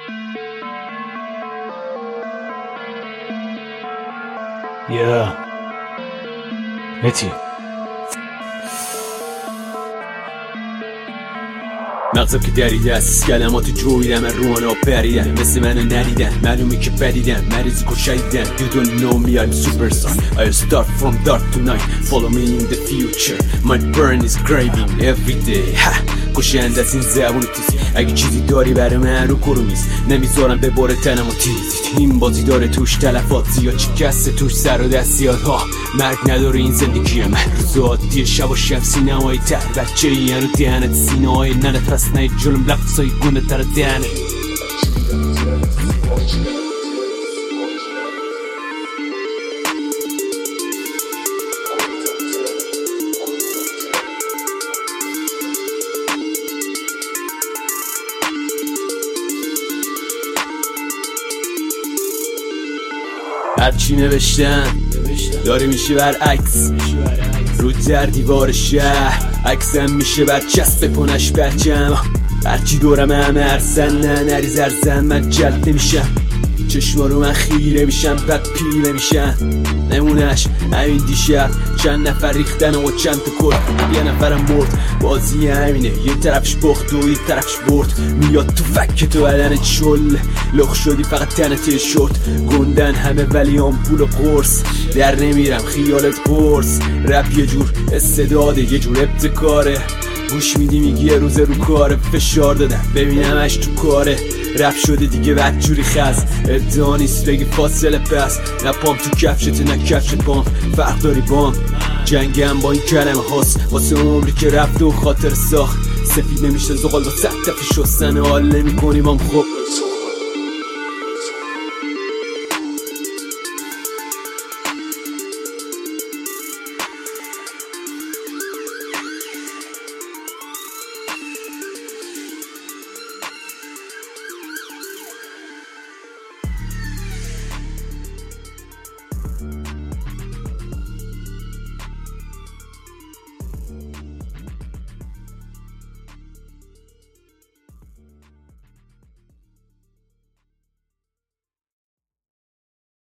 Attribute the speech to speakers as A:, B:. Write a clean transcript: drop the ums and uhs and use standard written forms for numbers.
A: متی
B: مغزم که دریده است، کلمات جویدم روان آب پریدن، مثل منو ندیدن، معلومه که بدیدن، مریضی که شدیدن. You don't know me, I'm superstar. I start from dark to night, follow me in the future. My burn is craving every day. کشنده از این زبون تیز، اگه چیزی داری برای من رو کرومیز، نمیذارم به بار تنم و تیز. این بازی داره توش تلفات زیاد، شکسته توش سر و دست زیاد ها. مرگ نداره این زندگی من، روز عادی شب و شب سینمای تر. بچه این رو دهنت سینه های ننت پس نه جلوم لفظای گونه تر دهنت. هرچی نوشتم داره میشه برعکس، رو در دیوار شهر عکسم میشه برچسب پونش برچم. هرچی دورم همه ارزن، نه نریز ارزن، من جلد نمیشم. چشما رو من خیره میشم بعد پیله میشم. نمونش همین دیشب چند نفر ریختن و چند تا کرد، یه نفرم مرد. بازی همینه، یه طرفش باخت و یه طرفش برد. میاد تو فک تو بدن چل، لخ شدی فقط تنت شد. گندن همه ولی آمپول و قرص، در نمیرم خیالت قرص. رپ یه جور استعداده، یه جور ابتکاره. گوش میدی میگی یه روزه رو کاره، فشار دادم ببینمش تو کاره. رپ شده دیگه بدجوری خز، ادعا نیست بگی فاصله پس. نه پام تو کفشت نه کفشت پام، فرق داری بام. جنگم با این کلمه هاست، واسه عمری که رفت و خاطر ساخت. سفید نمیشه زغال با 100 دفعه شستن، حال نمی کنیم هم. خب